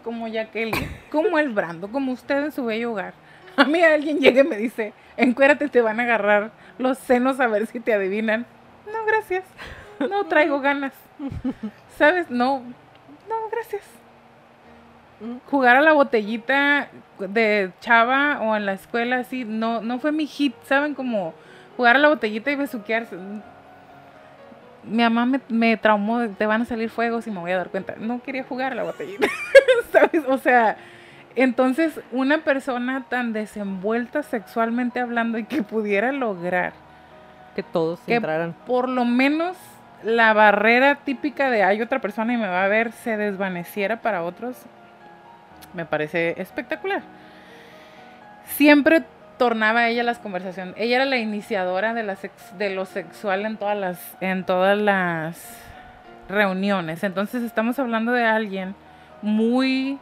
como Jacqueline, como el Brando, como usted en su bello hogar. A mí alguien llega y me dice, encuérate, te van a agarrar los senos a ver si te adivinan. No, gracias. No traigo ganas. ¿Sabes? No, gracias. Jugar a la botellita de chava o en la escuela, así, no fue mi hit, ¿saben? Como jugar a la botellita y besuquearse. Mi mamá me traumó, te van a salir fuegos y me voy a dar cuenta. No quería jugar a la botellita, ¿sabes? O sea, entonces una persona tan desenvuelta sexualmente hablando y que pudiera lograr
que todos
que
entraran.
Por lo menos la barrera típica de hay otra persona y me va a ver se desvaneciera para otros, me parece espectacular. Siempre tornaba ella las conversaciones. Ella era la iniciadora de lo sexual en todas las reuniones. Entonces estamos hablando de alguien muy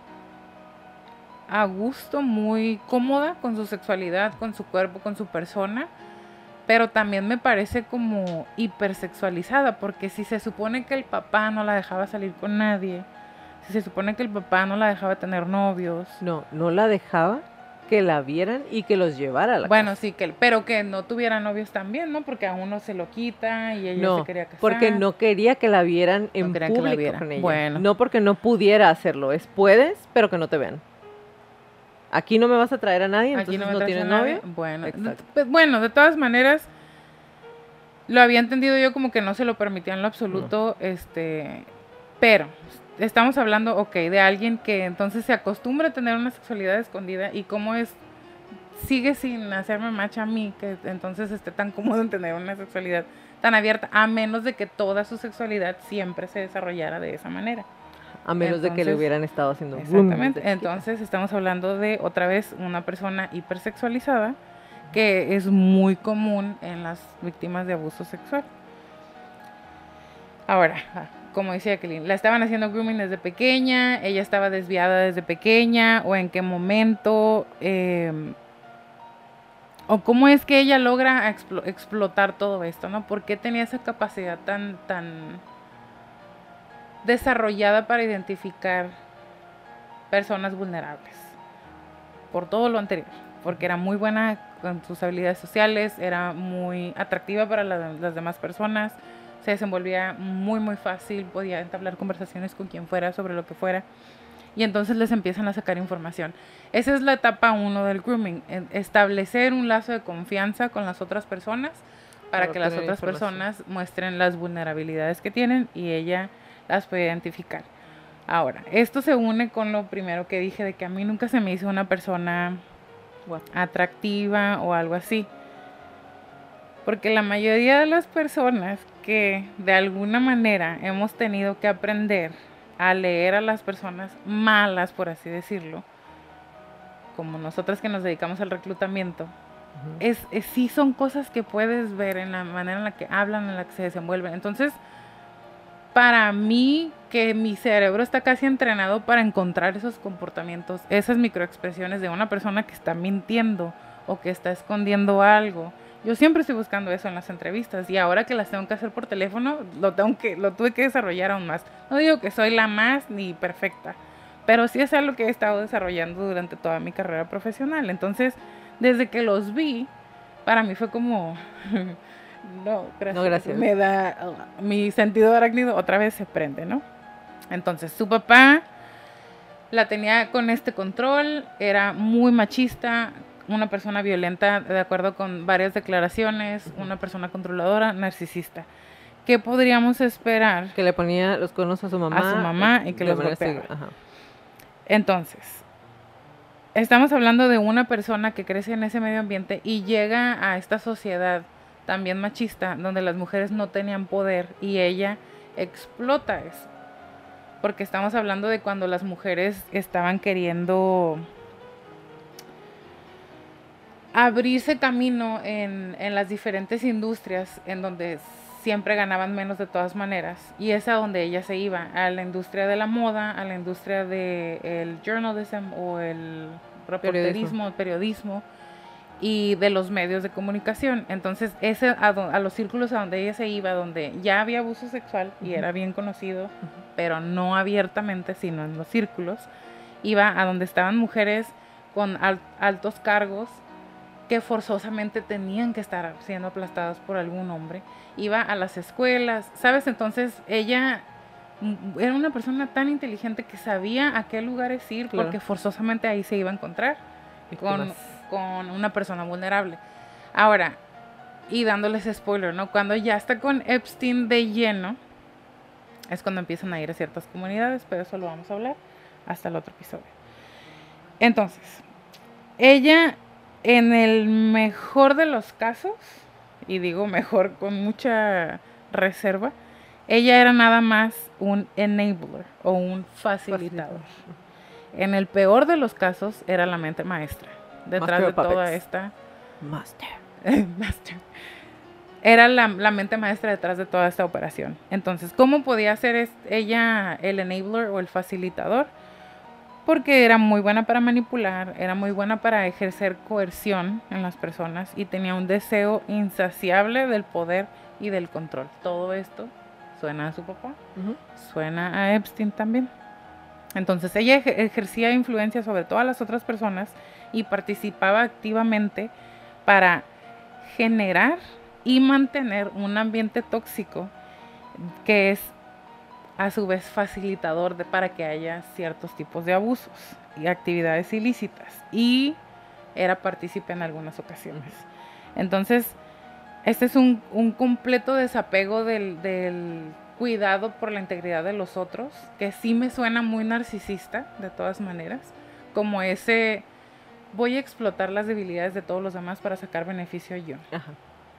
a gusto, muy cómoda con su sexualidad, con su cuerpo, con su persona. Pero también me parece como hipersexualizada, porque si se supone que el papá no la dejaba salir con nadie, si se supone que el papá no la dejaba tener novios.
No la dejaba que la vieran y que los llevara a la
bueno,
casa.
Sí, pero que no tuviera novios también, ¿no? Porque a uno se lo quita y ella se quería casar.
Porque no quería que la vieran en público con ella.
Bueno.
No porque no pudiera hacerlo, puedes, pero que no te vean. Aquí no me vas a traer a nadie, entonces no tienes novio.
Bueno, de todas maneras, lo había entendido yo como que no se lo permitía en lo absoluto, pero estamos hablando, de alguien que entonces se acostumbra a tener una sexualidad escondida y cómo sigue sin hacerme match a mí, que entonces esté tan cómodo en tener una sexualidad tan abierta, a menos de que toda su sexualidad siempre se desarrollara de esa manera.
A menos de que le hubieran estado haciendo.
Exactamente. Entonces estamos hablando de, otra vez, una persona hipersexualizada, que es muy común en las víctimas de abuso sexual. Ahora, como decía Jacqueline, la estaban haciendo grooming desde pequeña, ella estaba desviada desde pequeña, o en qué momento, o cómo es que ella logra explotar todo esto, ¿no? ¿Por qué tenía esa capacidad tan desarrollada para identificar personas vulnerables? Por todo lo anterior, porque era muy buena con sus habilidades sociales, era muy atractiva para las demás personas, se desenvolvía muy muy fácil, podía entablar conversaciones con quien fuera sobre lo que fuera, y entonces les empiezan a sacar información. Esa es la etapa 1 del grooming, establecer un lazo de confianza con las otras personas para que las otras personas muestren las vulnerabilidades que tienen y ella las puede identificar. Ahora, esto se une con lo primero que dije de que a mí nunca se me hizo una persona atractiva o algo así. Porque la mayoría de las personas que de alguna manera hemos tenido que aprender a leer a las personas malas, por así decirlo, como nosotras que nos dedicamos al reclutamiento, sí son cosas que puedes ver en la manera en la que hablan, en la que se desenvuelven. Entonces, para mí, que mi cerebro está casi entrenado para encontrar esos comportamientos, esas microexpresiones de una persona que está mintiendo o que está escondiendo algo. Yo siempre estoy buscando eso en las entrevistas y ahora que las tengo que hacer por teléfono, lo tuve que desarrollar aún más. No digo que soy la más ni perfecta, pero sí es algo que he estado desarrollando durante toda mi carrera profesional. Entonces, desde que los vi, para mí fue como... No, gracias. Me da mi sentido arácnido otra vez se prende, ¿no? Entonces, su papá la tenía con este control, era muy machista, una persona violenta, de acuerdo con varias declaraciones, una persona controladora, narcisista. ¿Qué podríamos esperar?
Que le ponía los cuernos a su
mamá y que los golpeaba. Entonces, estamos hablando de una persona que crece en ese medio ambiente y llega a esta sociedad también machista, donde las mujeres no tenían poder y ella explota eso. Porque estamos hablando de cuando las mujeres estaban queriendo abrirse camino en las diferentes industrias en donde siempre ganaban menos de todas maneras, y es a donde ella se iba, a la industria de la moda, a la industria del journalism o el reporterismo, periodismo y de los medios de comunicación. Entonces a los círculos a donde ella se iba, donde ya había abuso sexual y era bien conocido, pero no abiertamente, sino en los círculos, iba a donde estaban mujeres con altos cargos que forzosamente tenían que estar siendo aplastadas por algún hombre. Iba a las escuelas, ¿sabes? Entonces ella era una persona tan inteligente que sabía a qué lugares ir,
Claro.
porque forzosamente ahí se iba a encontrar
Víctimas.
con una persona vulnerable. Ahora, y dándoles spoiler, ¿no? Cuando ya está con Epstein de lleno, es cuando empiezan a ir a ciertas comunidades, pero eso lo vamos a hablar hasta el otro episodio. Entonces, ella, en el mejor de los casos, y digo mejor con mucha reserva, ella era nada más un enabler o un facilitador. En el peor de los casos, era la mente maestra. Detrás de toda esta...
Master.
Era la mente maestra detrás de toda esta operación. Entonces, ¿cómo podía ser ella el enabler o el facilitador? Porque era muy buena para manipular, era muy buena para ejercer coerción en las personas y tenía un deseo insaciable del poder y del control. Todo esto suena a su papá, suena a Epstein también. Entonces ella ejercía influencia sobre todas las otras personas y participaba activamente para generar y mantener un ambiente tóxico que es a su vez facilitador para que haya ciertos tipos de abusos y actividades ilícitas, y era partícipe en algunas ocasiones. Entonces, este es un completo desapego del cuidado por la integridad de los otros, que sí me suena muy narcisista, de todas maneras, como ese, voy a explotar las debilidades de todos los demás para sacar beneficio yo.
Ajá.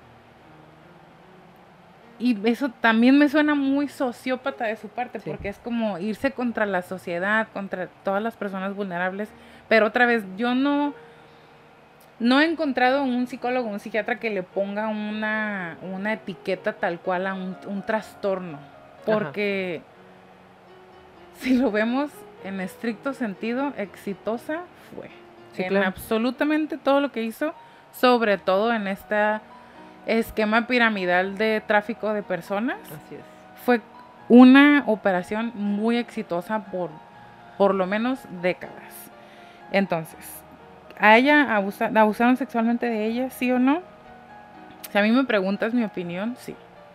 Y eso también me suena muy sociópata de su parte,
Sí.
porque es como irse contra la sociedad, contra todas las personas vulnerables. Pero otra vez, yo no he encontrado un psicólogo, un psiquiatra que le ponga una etiqueta tal cual a un trastorno. Porque si lo vemos en estricto sentido, exitosa fue.
Sí,
en
claro.
absolutamente todo lo que hizo, sobre todo en esta esquema piramidal de tráfico de personas.
Así es.
Fue una operación muy exitosa por lo menos décadas. Entonces, ¿a ella abusaron sexualmente de ella, sí o no? Si a mí me preguntas mi opinión, sí.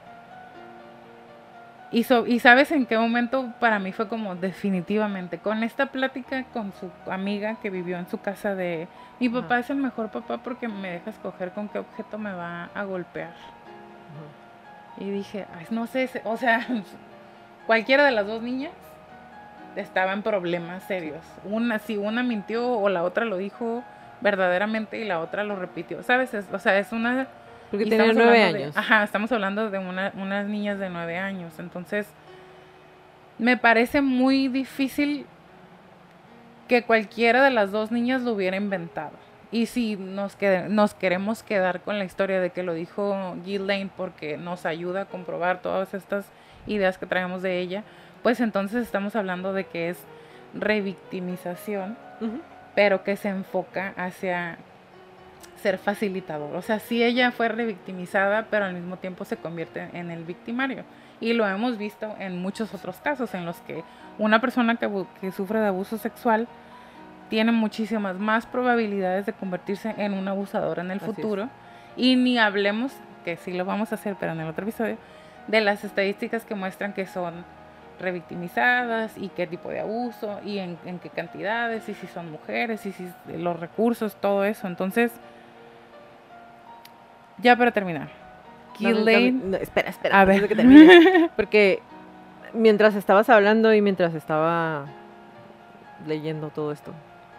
Y ¿sabes en qué momento para mí fue como definitivamente? Con esta plática con su amiga que vivió en su casa de... Mi papá es el mejor papá porque me deja escoger con qué objeto me va a golpear. Y dije, ay, no sé, o sea, cualquiera de las dos niñas estaba en problemas serios. Si una mintió o la otra lo dijo verdaderamente y la otra lo repitió. ¿Sabes? O sea, es una...
Porque tenía 9 años.
Estamos hablando de unas niñas de 9 años. Entonces, me parece muy difícil que cualquiera de las dos niñas lo hubiera inventado. Y si nos queremos quedar con la historia de que lo dijo Ghislaine porque nos ayuda a comprobar todas estas ideas que traemos de ella, pues entonces estamos hablando de que es revictimización, pero que se enfoca hacia ser facilitador. O sea, sí, ella fue revictimizada, pero al mismo tiempo se convierte en el victimario. Y lo hemos visto en muchos otros casos en los que una persona que sufre de abuso sexual tiene muchísimas más probabilidades de convertirse en un abusador en el futuro. Y ni hablemos, que sí lo vamos a hacer, pero en el otro episodio, de las estadísticas que muestran que son revictimizadas y qué tipo de abuso y en qué cantidades, y si son mujeres, y si los recursos, todo eso. Entonces, ya para terminar,
No, espera,
a ver.
antes de que termine, porque mientras estabas hablando y mientras estaba leyendo todo esto,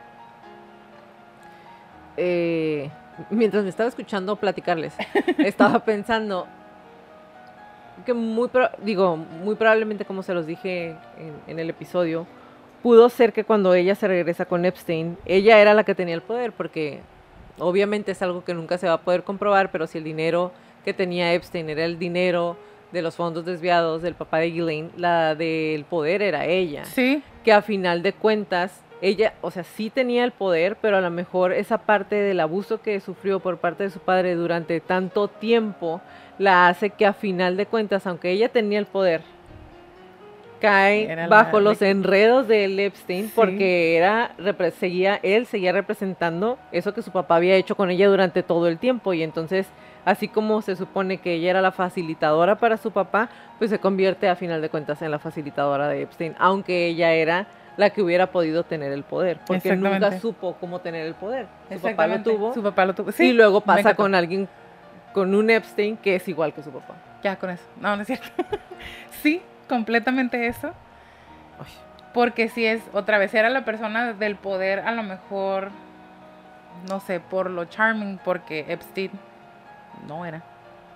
mientras me estaba escuchando platicarles, estaba pensando que muy probablemente, como se los dije en el episodio, pudo ser que cuando ella se regresa con Epstein, ella era la que tenía el poder, porque obviamente es algo que nunca se va a poder comprobar, pero si el dinero que tenía Epstein era el dinero de los fondos desviados del papá de Ghislaine, la del poder era ella.
Sí.
Que a final de cuentas, ella, o sea, sí tenía el poder, pero a lo mejor esa parte del abuso que sufrió por parte de su padre durante tanto tiempo, la hace que a final de cuentas, aunque ella tenía el poder, cae
Era
bajo
la-
los enredos de Epstein
Sí.
porque seguía representando eso que su papá había hecho con ella durante todo el tiempo, y entonces, así como se supone que ella era la facilitadora para su papá, pues se convierte a final de cuentas en la facilitadora de Epstein, aunque ella era la que hubiera podido tener el poder, porque nunca
Exactamente.
supo cómo tener el poder. Su papá lo
Exactamente.
tuvo,
Su papá lo tuvo.
y
Sí,
luego
me
pasa
encantó.
con alguien, con un Epstein que es igual que su papá.
Ya con eso. No, no es cierto. Sí, completamente eso.
Ay,
Porque si es, otra vez, era la persona del poder, a lo mejor, no sé, por lo charming, porque Epstein no era.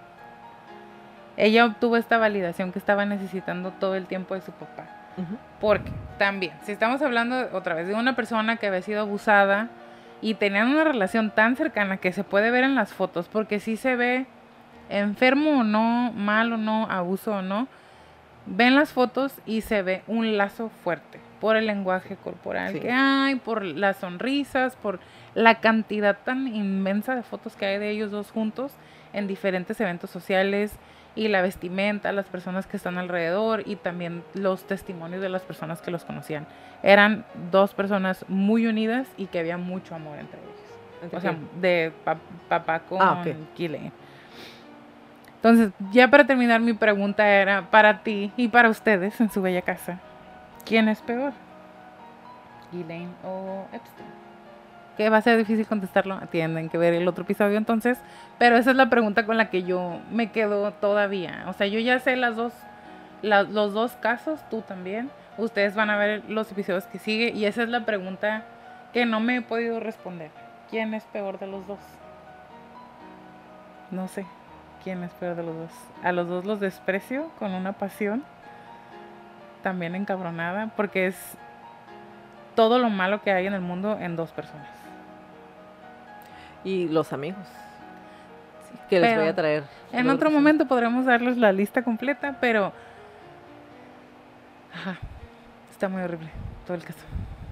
Ella obtuvo esta validación que estaba necesitando todo el tiempo de su papá.
ujú.
Porque también, si estamos hablando otra vez de una persona que había sido abusada y tenían una relación tan cercana que se puede ver en las fotos, porque si se ve enfermo o no, mal o no, abuso o no, ven las fotos y se ve un lazo fuerte por el lenguaje corporal
Sí.
que hay, por las sonrisas, por la cantidad tan inmensa de fotos que hay de ellos dos juntos en diferentes eventos sociales, y la vestimenta, las personas que están alrededor y también los testimonios de las personas que los conocían. Eran dos personas muy unidas y que había mucho amor entre ellos.
¿Entre
O sea,
quién?
de papá con
Ah, ok.
Ghislaine. Entonces, ya para terminar, mi pregunta era para ti y para ustedes en su bella casa. ¿Quién es peor? ¿Ghislaine o Epstein? Que va a ser difícil contestarlo. Tienen que ver el otro episodio entonces. Pero esa es la pregunta con la que yo me quedo todavía. O sea, yo ya sé los dos casos, tú también. Ustedes van a ver los episodios que sigue. Y esa es la pregunta que no me he podido responder. ¿Quién es peor de los dos? No sé. ¿Quién es peor de los dos? A los dos los desprecio con una pasión también encabronada, porque es todo lo malo que hay en el mundo en dos personas.
Y los amigos, que les voy
Pero
a traer.
en
luego
otro
que
momento podremos darles la lista completa, pero ajá, está muy horrible todo el caso.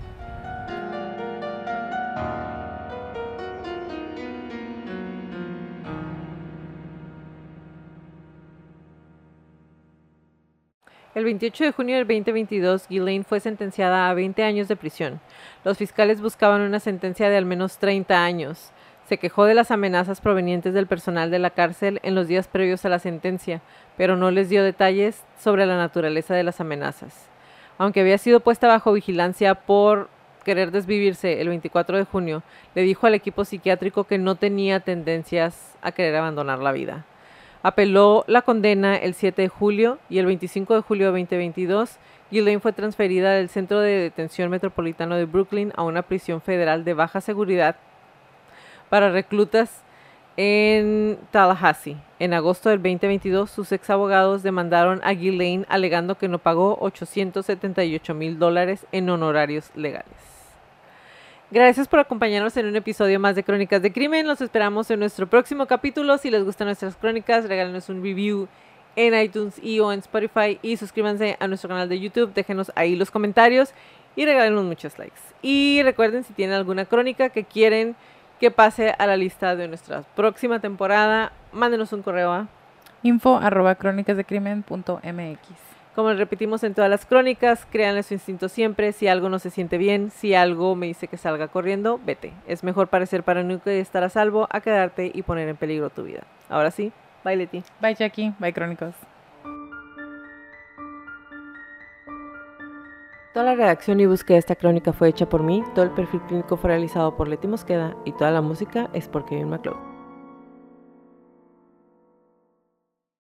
El 28 de junio del 2022, Ghislaine fue sentenciada a 20 años de prisión. Los fiscales buscaban una sentencia de al menos 30 años. Se quejó de las amenazas provenientes del personal de la cárcel en los días previos a la sentencia, pero no les dio detalles sobre la naturaleza de las amenazas. Aunque había sido puesta bajo vigilancia por querer desvivirse el 24 de junio, le dijo al equipo psiquiátrico que no tenía tendencias a querer abandonar la vida. Apeló la condena el 7 de julio y el 25 de julio de 2022, Ghislaine fue transferida del Centro de Detención Metropolitano de Brooklyn a una prisión federal de baja seguridad para reclutas en Tallahassee. En agosto del 2022, sus ex abogados demandaron a Ghislaine alegando que no pagó $878,000 en honorarios legales. Gracias por acompañarnos en un episodio más de Crónicas de Crimen. Los esperamos en nuestro próximo capítulo. Si les gustan nuestras crónicas, regálenos un review en iTunes y o en Spotify y suscríbanse a nuestro canal de YouTube. Déjenos ahí los comentarios y regálenos muchos likes. Y recuerden, si tienen alguna crónica que quieren que pase a la lista de nuestra próxima temporada, mándenos un correo a
info@cronicasdecrimen.mx.
Como repetimos en todas las crónicas, créanle su instinto siempre. Si algo no se siente bien, si algo me dice que salga corriendo, vete. Es mejor parecer paranoico y estar a salvo a quedarte y poner en peligro tu vida. Ahora sí, bye Leti.
Bye Jackie, bye Crónicos.
Toda la redacción y búsqueda de esta crónica fue hecha por mí, todo el perfil clínico fue realizado por Leti Mosqueda y toda la música es por Kevin MacLeod.